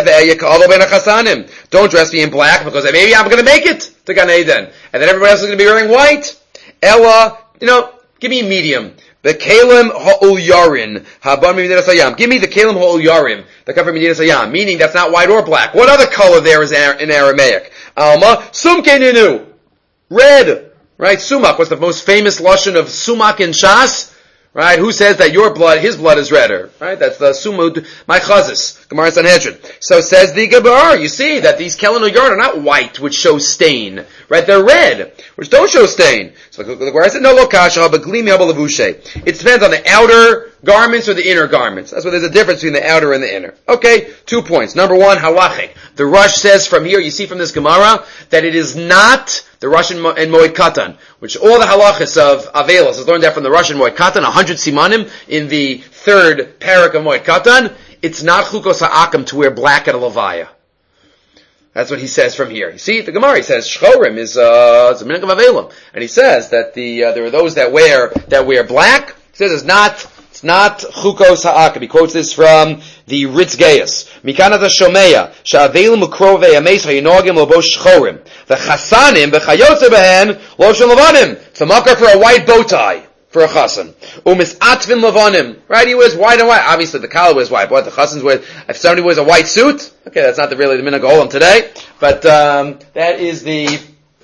dress me in black because maybe I'm going to make it to Gan Eden. And then everybody else is going to be wearing white. Ella, give me medium. The Kalim Ha'ul Yarin, Haban Midinas Hayam. Give me the Kalim Ha'ul Yarim, that come from Midinas Hayam, meaning that's not white or black. What other color there is in Aramaic? Alma, Sumke Ninu. Red. Right? Sumak. What's the most famous lashon of Sumak in Shas? Right? Who says that your blood, his blood is redder? Right? That's the Sumud, my Chazis, Gemara Sanhedrin. So says the Gemara, you see that these Kelen or Yarn are not white, which shows stain. Right? They're red, which don't show stain. So the Gemara said, no, lo kasha, but glimi habalavushe. It depends on the outer garments or the inner garments. That's why there's a difference between the outer and the inner. Okay, 2 points. Number one, halachic. The Rush says from here, you see from this Gemara, that it is not the Russian and Moed Katan, which all the halachas of Avelos is learned that from the Russian Moed Katan, 100 simanim in the third parak of Moed Katan. It's not chukos ha'akam to wear black at a levaya. That's what he says from here. You see, the Gemara, he says, Shchorim is, it's a minhag of Avelim. And he says that there are those that wear black. He says it's not chukos ha'akam. He quotes this from the Ritz Gaius. Mikana the Shomeya, Sha'avelim ukrovei ames ha'yinogim lobosh shchorim. The chasanim, b'chayotze behen, lobshon levanim. It's a makar for a white bow tie. For a chasan. Umis atvin levanim. Right, he wears white and white. Obviously the kala wears white. What, the chasans wear, if somebody wears a white suit? Okay, that's not really the minhag olam today. But, that is the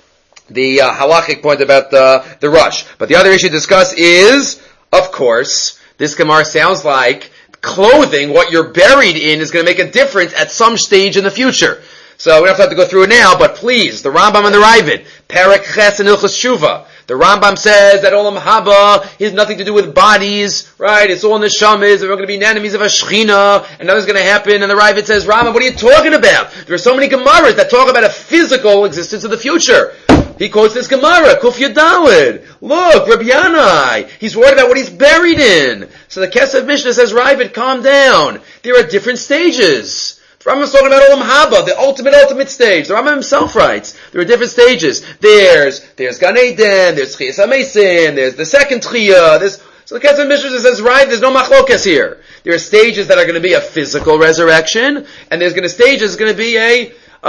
halachic point about the Rush. But the other issue discussed is, of course, this Gemara sounds like clothing, what you're buried in, is going to make a difference at some stage in the future. So we don't have to go through it now, but please, the Rambam and the Ravid, Perek Ches and Ilchus Shuva. The Rambam says that Olam Haba has nothing to do with bodies, right? It's all neshamas, and we're going to be enemies of a Shechina, and nothing's going to happen. And the Ravid says, Rambam, what are you talking about? There are so many Gemaras that talk about a physical existence of the future. He quotes this Gemara, Kuf Yadalid. Look, Rabbi Yanai, he's worried about what he's buried in. So the Kesef Mishnah says, Ravid, calm down. There are different stages. The Rambam's talking about Olam Haba, the ultimate stage. The Rambam himself writes, there are different stages. There's Gan Eden, there's Tchias HaMesim, there's the second Tchiyah, so the Kesef Mishnah says, right, there's no machlokas here. There are stages that are going to be a physical resurrection, and there's going to be a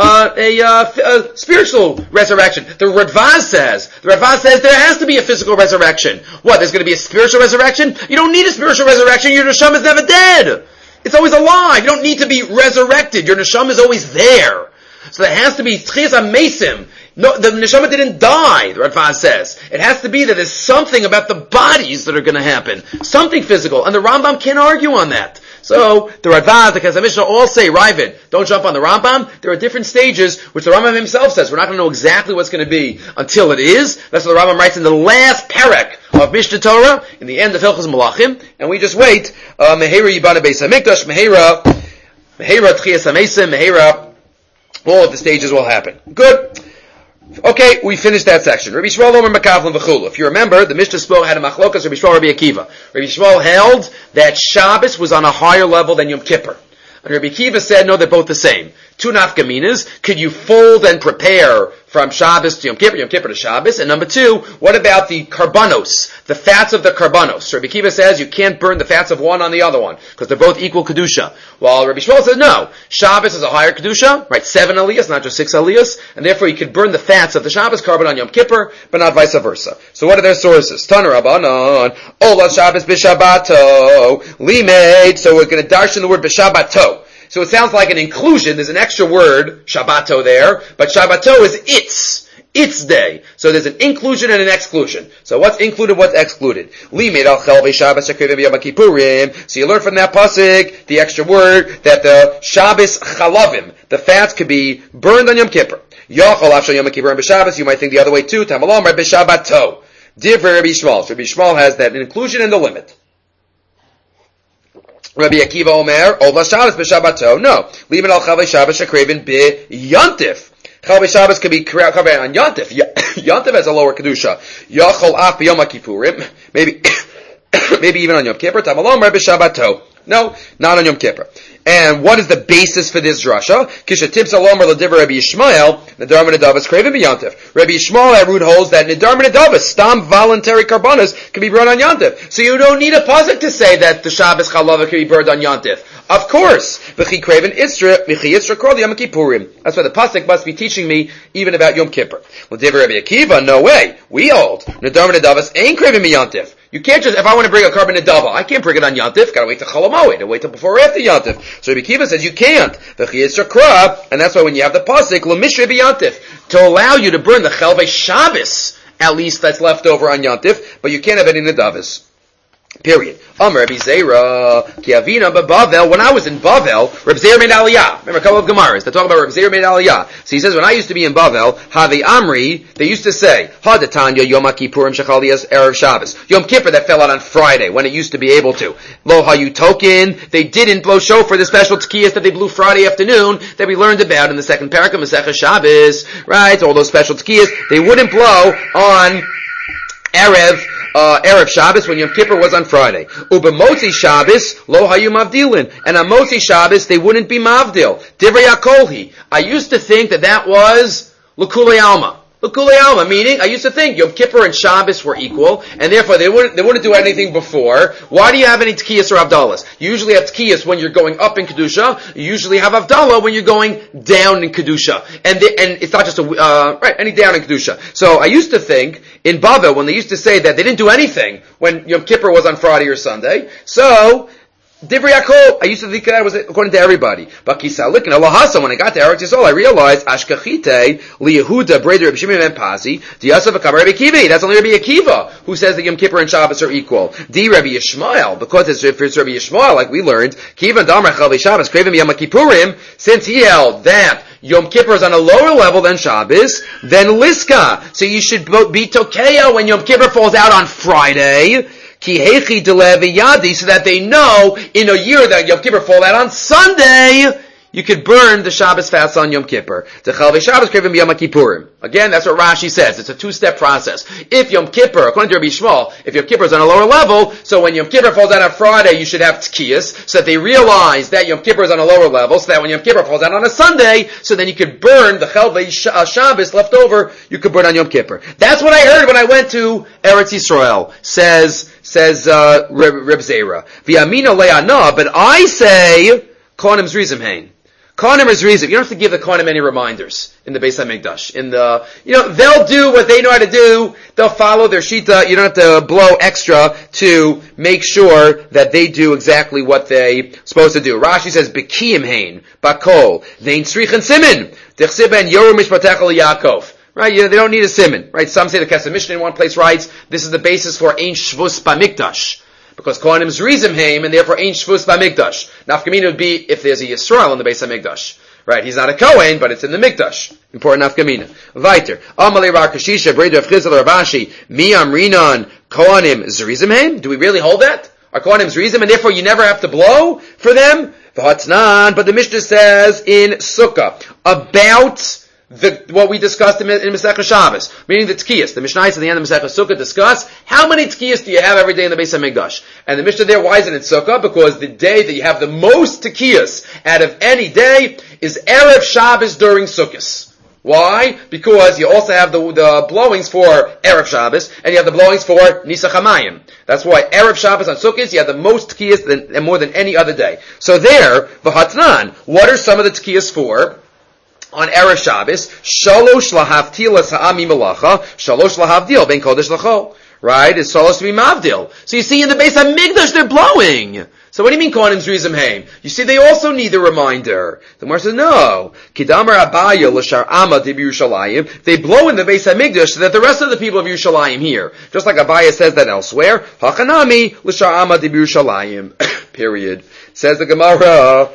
spiritual resurrection. The Radvaz says there has to be a physical resurrection. What, there's going to be a spiritual resurrection? You don't need a spiritual resurrection, your neshama is never dead. It's always alive. You don't need to be resurrected. Your neshama is always there. So there has to be Tchias HaMesim. No, the neshama didn't die, the Radvaz says. It has to be that there's something about the bodies that are going to happen. Something physical. And the Rambam can't argue on that. So, the Radvaz, the Kesef Mishnah all say, Ravid, don't jump on the Rambam. There are different stages, which the Rambam himself says. We're not going to know exactly what's going to be until it is. That's what the Rambam writes in the last parak of Mishnah Torah, in the end of Hilchos Malachim. And we just wait. Mehera Yibana Beis HaMikdash, Mehera Tchias HaMesim, Mehera, all of the stages will happen. Good. Okay, we finished that section. Rabbi Yishmael Omer Makavlan V'chulu. If you remember, the Mishnah spoke had a machlokas. Rabbi Yishmael, Rabbi Akiva. Rabbi Yishmael held that Shabbos was on a higher level than Yom Kippur. And Rabbi Akiva said, no, they're both the same. Two nafkaminas. Could you fold and prepare from Shabbos to Yom Kippur to Shabbos? And number two, what about the karbanos, the fats of the karbanos? Rabbi Akiva says you can't burn the fats of one on the other one, because they're both equal kedusha. While Rabbi Shmuel says no, Shabbos is a higher kedusha, right? 7 aliyahs, not just 6 aliyahs, and therefore you could burn the fats of the Shabbos carbon on Yom Kippur, but not vice versa. So what are their sources? Tana Rabbanon, Ola Shabbos b'Shabbato, Limeid. So we're going to darshan the word b'Shabbato. So it sounds like an inclusion. There's an extra word, Shabbato there, but Shabbato is its day. So there's an inclusion and an exclusion. So what's included, what's excluded? So you learn from that pasuk, the extra word, that the Shabbos chalavim, the fats could be burned on Yom Kippur. You might think the other way too. Tamalam Rabbi Shabbato. Divrei Rabbi Yishmael. Rabbi Yishmael has that inclusion and the limit. Rabbi Akiva Omer, Ola Shabbos b'Shabbato. No. Limit al Chavei Shabbos shekreven b'Yantif. Chavei Shabbos can be covered on Yantif. Yantif has a lower kedusha. Yachol af b'Yom HaKippurim. Maybe even on Yom Kippur. Tamalom Rabbi Shabbato. No, not on Yom Kippur. And what is the basis for this drasha? Kisha tips alomer l'divrei Rabbi Yishmael, Nidar Menedavas craven b'Yantif. Rabbi Yishmael at root holds that Nidar Menedavas, stam voluntary karbanos, can be burned on Yantif. So you don't need a pasuk to say that the Shabbos chalava can be burned on Yantif. Of course, v'chi craven isra, v'chi isra kol Yom Kippurim. That's why the pasuk must be teaching me even about Yom Kippur. L'divrei Rabbi Akiva, no way. We hold Nidar Menedavas ain't craven b'Yantif. You can't just, if I want to bring a carbon nedava, I can't bring it on Yantif, gotta wait till Chol Hamoed, and wait till before or after Yantif. So Rabbi Akiva says you can't. V'chiyas shakra, and that's why when you have the pasuk, l'mishrei b'Yantif, to allow you to burn the Chelvei Shabbos, at least that's left over on Yantif, but you can't have any nedavas. Period. Rabbi Zera, ki avina b'Bavel. When I was in Bavel, Rabbi Zera made aliyah. Remember a couple of Gemaras that talk about Rabbi Zera made aliyah. So he says, when I used to be in Bavel, Havi Amri, they used to say, Hadatanya Yom Kippurim Shechalias Erev Shabbos. Yom Kippur that fell out on Friday, when it used to be able to. Lo Hayu Token, they didn't blow shofar, the special tkiyas that they blew Friday afternoon, that we learned about in the second parak of Masechah Shabbos, right? All those special tkiyas, they wouldn't blow on Erev Shabbos when Yom Kippur was on Friday. Uba Motzi Shabbos, lo hayu mavdilin. And on Motzi Shabbos, they wouldn't be mavdil. Divrei HaKolhi. I used to think that was L'kulei Alma. L'kulei Alma, meaning, I used to think Yom Kippur and Shabbos were equal, and therefore they wouldn't do anything before. Why do you have any Tkiyas or Avdallas? You usually have Tkiyas when you're going up in Kedusha. You usually have Avdallah when you're going down in Kedusha. And it's not just any down in Kedusha. So I used to think, in Bavel, when they used to say that they didn't do anything when Yom Kippur was on Friday or Sunday, so Divrei Yaakov, I used to think that was according to everybody. But Kisalik and Allahasa, when I got to Eretz Yisrael, I realized Ashkachite li Yehuda Breder Rabbi Shimon ben Pazi di Yosef Akavar Rabbi Akiva. That's only Rabbi Akiva who says that Yom Kippur and Shabbos are equal. Di Rabbi Yishmael, because if it's Rabbi Yishmael, like we learned, Kiva and Damar Chalvei Shabbos Kravim Yom Kippurim, since he held that Yom Kippur is on a lower level than Shabbos, then Liska. So you should be Tokeo when Yom Kippur falls out on Friday. Ki hechi deleviyadi, so that they know in a year that Yom Kippur fall out on Sunday, you could burn the Shabbos fast on Yom Kippur. Techalvei Shabbos krivim Yom Kippurim. Again, that's what Rashi says. It's a two-step process. If Yom Kippur, according to Rabbi Shmuel, if Yom Kippur is on a lower level, so when Yom Kippur falls out on Friday, you should have tkiyas, so that they realize that Yom Kippur is on a lower level, so that when Yom Kippur falls out on a Sunday, so then you could burn the Chelvei Shabbos left over, you could burn on Yom Kippur. That's what I heard when I went to Eretz Yisrael, says Reb Zera. V'yamina le'ana, but I say, Kohanim Zrizim Hain. Kohanim is Zrizim. You don't have to give the Kohanim any reminders in the Beis HaMikdash. They'll do what they know how to do. They'll follow their shita. You don't have to blow extra to make sure that they do exactly what they're supposed to do. Rashi says, Bekiyim Hain, Bakol, Vein Srichen Simin, Dechsib ben Yoru Mishpatech al Yaakov. Right, they don't need a siman. Right, some say the Kesef Mishnah in one place writes, this is the basis for Ein Shvus B'Mikdash. Because Kohanim Zrizim Haim, and therefore Ein Shvus B'Mikdash. Nafkamina would be if there's a Yisrael in the Beis HaMikdash. Right, he's not a Kohen, but it's in the Mikdash. Important nafkamina. Weiter. Amalei Rakashisha, Breder of Chizal Rabashi, Mi Amrinan, Kohanim Zrizim Haim? Do we really hold that? Are Kohanim Zrizim, and therefore you never have to blow for them? V'hatznan, but the Mishnah says in Sukkah, about what we discussed in Masechah Shabbos, meaning the tkiyas. The Mishnah at the end of Masechah Sukkah discuss how many tkiyas do you have every day in the Beis HaMikdash. And the Mishnah there, why is it in Sukkah? Because the day that you have the most tkiyas out of any day is Erev Shabbos during Sukkot. Why? Because you also have the blowings for Erev Shabbos, and you have the blowings for Nisach HaMayim. That's why Erev Shabbos on Sukkot, you have the most tkiyas and more than any other day. So there, v'hatnan, what are some of the tkiyas for? On Erev Shabbos, Shalosh lahavtil ha'ami malacha, Shalosh lahavdil ben kodesh l'chol. Right? It's supposed to be mavdil. So you see in the Beis HaMikdash they're blowing. So what do you mean Kohanim Zrizim Haim? You see they also need a reminder. The Gemara says no. Kidamar Abaya l'shar Amma de Yerushalayim. They blow in the Beis HaMikdash so that the rest of the people of Yerushalayim hear. Just like Abaya says that elsewhere. Hachanami l'shar Amma de Yerushalayim. Period. Says the Gemara.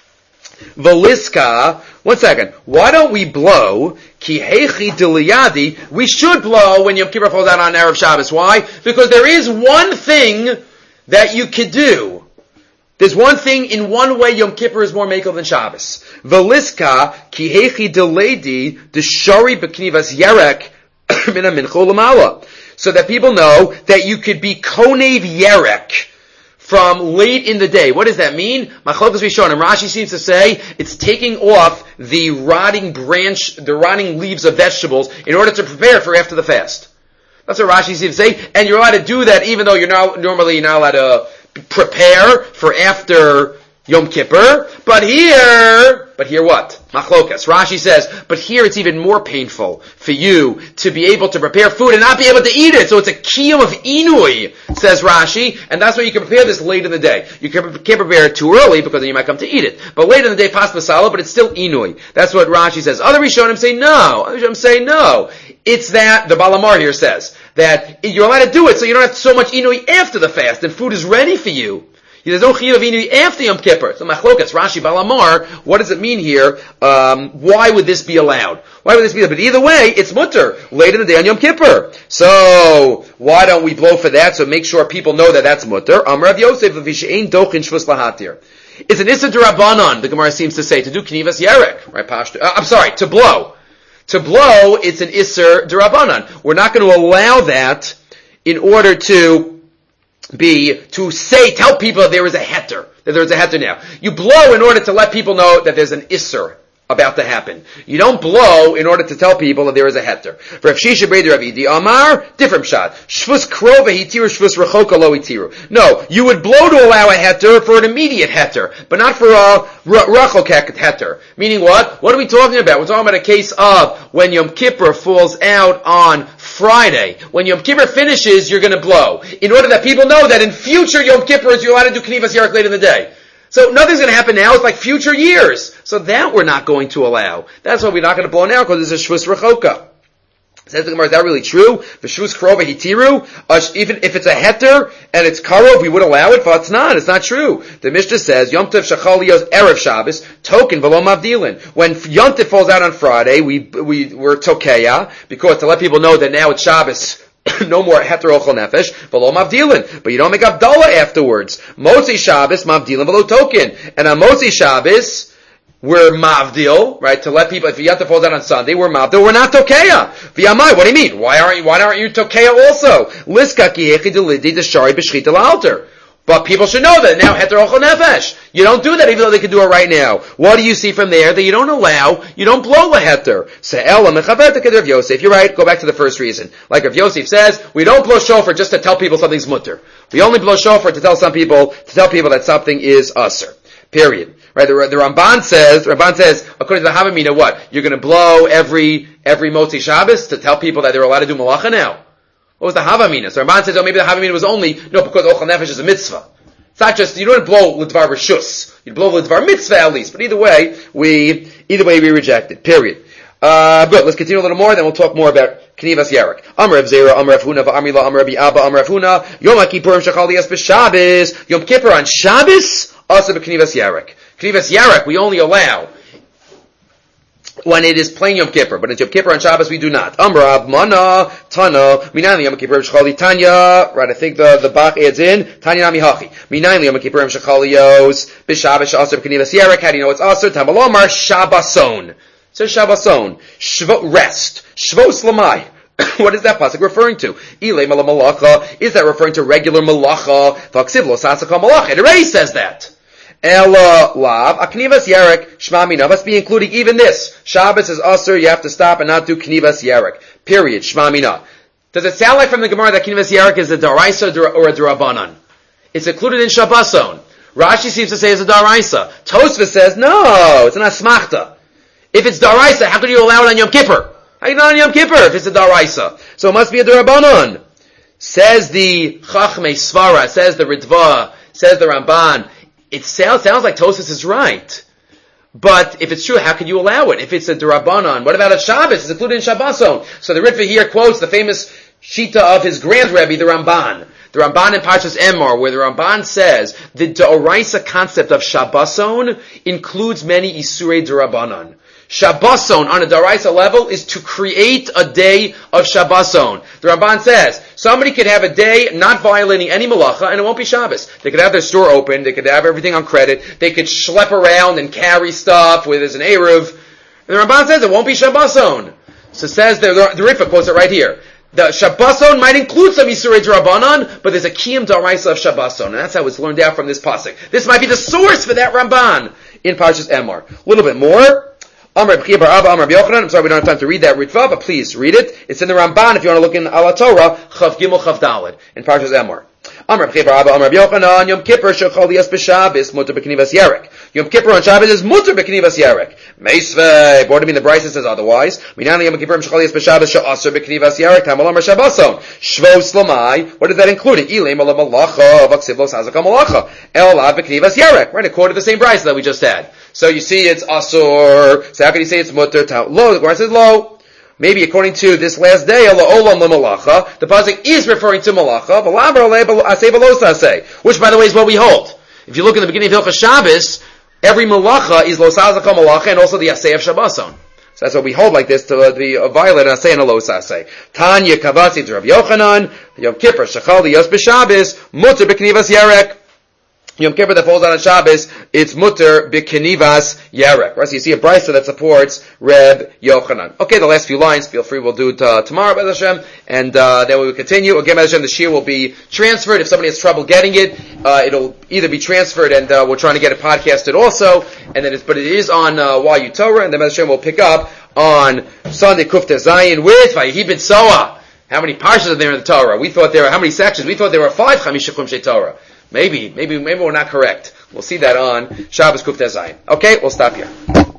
Veliska, one second. Why don't we blow? Ki hechi diliyadi. We should blow when Yom Kippur falls out on Erev Shabbos. Why? Because there is one thing that you could do. There's one thing, in one way, Yom Kippur is more makel than Shabbos. Veliska, ki hechi diledi, deshari b'knivas yerek, mina minchol lamala. So that people know that you could be konev yerek from late in the day. What does that mean? Machlokas Rishonim. Rashi seems to say it's taking off the rotting leaves of vegetables in order to prepare for after the fast. That's what Rashi seems to say. And you're allowed to do that even though you're not allowed to prepare for after Yom Kippur, but here what? Machlokas. Rashi says, but here it's even more painful for you to be able to prepare food and not be able to eat it. So it's a kiyum of inui, says Rashi, and that's why you can prepare this late in the day. You can't prepare it too early because then you might come to eat it. But late in the day, pas masala, but it's still inui. That's what Rashi says. Other Rishonim say no. It's that, the Balamar here says, that you're allowed to do it so you don't have so much inui after the fast and food is ready for you. There's no chiyuv of inui after Yom Kippur. So machlokas, Rashi, Balamar, what does it mean here? Why would this be allowed? Why would this be allowed? But either way, it's mutter, late in the day on Yom Kippur. So, why don't we blow for that? So make sure people know that that's mutter. Amar Rav Yosef, v'she'ein dochin shvus lahatir. It's an issa d'Rabbanan, the Gemara seems to say, to do knivas yerek, right? To blow. To blow, it's an issa d'Rabbanan. We're not going to allow that in order to tell people that there is a heter, that there's a heter now. You blow in order to let people know that there's an isser about to happen. You don't blow in order to tell people that there is a heter. For Rav Shisha Breder Rav Idi Amar, different shot. Shvus krova hitiru, shvus rechoka lo hitiru. No, you would blow to allow a heter for an immediate heter, but not for a rachok heter. Meaning what? What are we talking about? We're talking about a case of when Yom Kippur falls out on Friday. When Yom Kippur finishes, you're going to blow. In order that people know that in future Yom Kippurs, you're allowed to do knivas yarek late in the day. So nothing's going to happen now. It's like future years. So that we're not going to allow. That's why we're not going to blow now because it's a shvus rechoka. Says the Gemara, is that really true? The shvus krova hitiru, even if it's a heter and it's karov, we would allow it, but it's not. It's not true. The Mishnah says, Yom Tov Shachaliyos Erev Shabbos, token v'lo mavdilin. When Yom Tov falls out on Friday, we're tokeya, because to let people know that now it's Shabbos, no more heter ochel nefesh, v'lo mavdilin. But you don't make Havdalah afterwards. Motzi Shabbos, mavdilin v'lo token. And on Motzi Shabbos, we're mavdil, right? To let people, if Yom Tov falls out on Sunday, we're mavdil. We're not tokeya. V'yamai, what do you mean? Why aren't you tokeya also? Liska ki yechi delidi deshari b'shchita la'alter. But people should know that now heter ochel nefesh. You don't do that even though they can do it right now. What do you see from there? That you don't blow leheter. Se'ela mechaber teked Rav Yosef. You're right. Go back to the first reason. Like Rav Yosef says, we don't blow shofar just to tell people something's mutter. We only blow shofar to tell people that something is usser. Period. Right? The Ramban says, according to the Havamina, what? You're going to blow every Motzi Shabbos to tell people that they're allowed to do malacha now. What was the Havamina? So Ramban says, maybe the Havamina was because Ochel Nefesh is a mitzvah. It's not just, you don't blow L'dvar Rishus. You blow L'dvar Mitzvah at least. But either way, we reject it. Period. Good. Let's continue a little more, then we'll talk more about Knivas Yarek. Amar Rav Zera, Amar Rav Huna, Amar Amar Rabbi Abba, Amar Rav Huna, Yom HaKippurim Shachaliyas b'Shabbos, Yom Kippur on Shabbos, also b'Knivas Yarek. Knivas Yarek we only allow when it is plain Yom Kippur, but in Yom Kippur on Shabbos we do not. Amrav Mana Tana Minayli Yom Kippur Shechali Tanya. Right, I think the Bach adds in Tanya Nami Hachi. Minayli Yom Kippur Shechalios B'Shabbos Aser B'Knivas Yarek. How do you know it's Aser? Tamalomar Shabbason. It says Shabbason. Rest. Shvos Lamai. What is that pasuk referring to? Ilay Malacha. Is that referring to regular malacha? Vaksiv Lo Sasaka Malacha. It already says that. Ela lav aknivas yarek shmamina must be including even this. Shabbos is usher. You have to stop and not do knivas yarek. Period. Shmamina. Does it sound like from the Gemara that knivas yarek is a daraisa or a darabanan? It's included in Shabbason. Rashi seems to say it's a daraisa. Tosfos says no, it's an asmachta. If it's daraisa, how could you allow it on Yom Kippur? How can you not on Yom Kippur if it's a daraisa? So it must be a darabanan. Says the Chachmei Svara, says the Ritva, says the Ramban. It sounds like Tosfos is right. But if it's true, how can you allow it? If it's a Durabanan, what about a Shabbos? It's included in Shabbason. So the Ritva here quotes the famous Shita of his grand Rebbe, the Ramban. The Ramban in Parshas Emor, where the Ramban says the D'oraisa concept of Shabbason includes many Isurei Durabanan. Shabbason on a D'oraisa level is to create a day of Shabbason. The Ramban says, somebody could have a day not violating any malacha and it won't be Shabbos. They could have their store open, they could have everything on credit, they could schlep around and carry stuff where there's an Eruv. And the Ramban says it won't be Shabbason. So says the Ritva quotes it right here. The Shabbason might include some Yisurei D'Rabbanan, but there's a Kiyum D'Oraisa of Shabbason, and that's how it's learned out from this pasuk. This might be the source for that Ramban in Parshas Emor. A little bit more. Amar B'chia Bar Abba, Amar B'Yochanan. I'm sorry we don't have time to read that Ritva, but please read it. It's in the Ramban if you want to look in Ala Torah, Chav Gimel Chav Daled, in Parshas Emor. Amar B'chei Bar Abba, Amar Rabbi Yochanan, Yom Kippur shechol liyas b'Shabbos mutter b'knivas yarek. Yom Kippur on Shabbos is mutter b'knivas yarek. Meisvei, born to be in the Brisa says otherwise. Minani Yom Kippur shechol liyas b'Shabbos she'asur b'knivas yarek. Tamal Amar Shabboson. Shvo Slamai. What does that include? Ilem ala malacha v'ksiv lo sazaka malacha. El lav b'knivas yarek. Right, according to the same Brisa that we just had. So you see, it's asur. So how can you say it's mutter? Lo. The Gemara says lo. Maybe according to this last day, the pasuk is referring to malacha, which by the way is what we hold. If you look in the beginning of Hilchos Shabbos, every malacha is lo sazaka malacha and also the asay of Shabboson. So that's what we hold like this to be a violate and asay and a lo sasay. Tanya kavasi to Rav Yochanan, Yom Kippur shechal liyos b'Shabbos mutter b'knivas yarek. Yom Kippur that falls on Shabbos, it's mutter b'kenivas yarek. Right? So you see a brisa that supports Reb Yochanan. Okay, the last few lines, feel free, we'll do it tomorrow, B'ez Hashem, and then we will continue. Again, B'ez Hashem, the shir will be transferred. If somebody has trouble getting it, it'll either be transferred, and we're trying to get it podcasted also, and then but it is on YU Torah, and then B'ez Hashem will pick up on Sunday Kufta Zayin with Vayihi B'Tzoah. How many parshas are there in the Torah? We thought there were, how many sections? We thought there were 5 Chamisha Chumshei Torah. Maybe we're not correct. We'll see that on Shabbos Kuf Tez Zayin. Okay, we'll stop here.